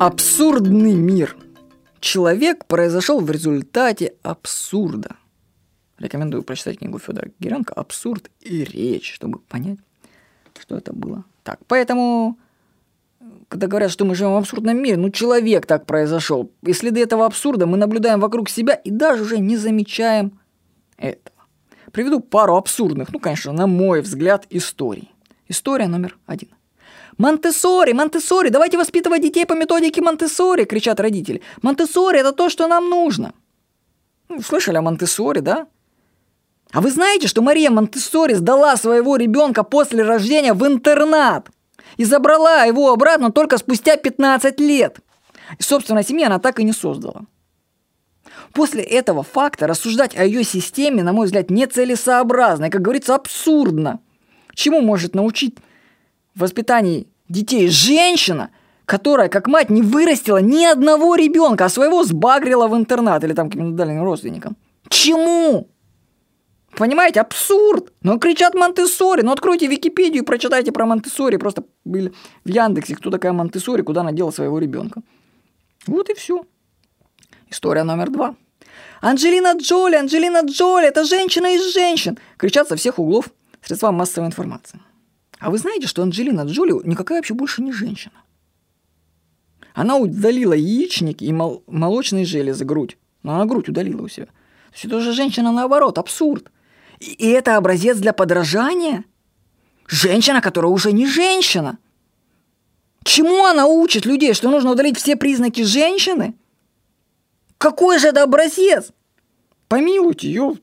Абсурдный мир. Человек произошел в результате абсурда. Рекомендую прочитать книгу Федора Геренко «Абсурд и речь», чтобы понять, что это было. Так, поэтому, когда говорят, что мы живем в абсурдном мире, человек так произошел. И следы этого абсурда мы наблюдаем вокруг себя и даже уже не замечаем этого. Приведу пару абсурдных, конечно, на мой взгляд, историй. История номер 1. «Монтессори, Монтессори, давайте воспитывать детей по методике Монтессори!» – кричат родители. «Монтессори – это то, что нам нужно!» Слышали о Монтессори, да? А вы знаете, что Мария Монтессори сдала своего ребенка после рождения в интернат и забрала его обратно только спустя 15 лет? И собственной семьи она так и не создала. После этого факта рассуждать о ее системе, на мой взгляд, нецелесообразно и, как говорится, абсурдно. Чему может научить в воспитании детей женщина, которая, как мать, не вырастила ни одного ребенка, а своего сбагрила в интернат или там каким-то дальним родственникам? Чему? Понимаете, абсурд. Кричат Монтессори. Откройте Википедию и прочитайте про Монтессори. Просто в Яндексе, кто такая Монтессори, куда она дела своего ребенка. Вот и все. История номер 2. Анджелина Джоли, это женщина из женщин. Кричат со всех углов средства массовой информации. А вы знаете, что Анджелина Джоли никакая вообще больше не женщина? Она удалила яичники и молочные железы, грудь. Но она грудь удалила у себя. То есть это уже женщина наоборот, абсурд. И это образец для подражания? Женщина, которая уже не женщина. Чему она учит людей, что нужно удалить все признаки женщины? Какой же это образец? Помилуйте ее.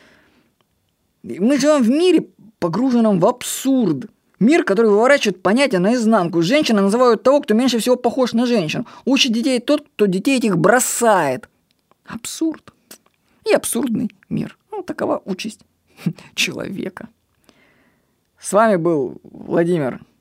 Мы живем в мире, погруженном в абсурд. Мир, который выворачивает понятия наизнанку. Женщины называют того, кто меньше всего похож на женщину. Учит детей тот, кто детей этих бросает. Абсурд. И абсурдный мир. Такова участь человека. С вами был Владимир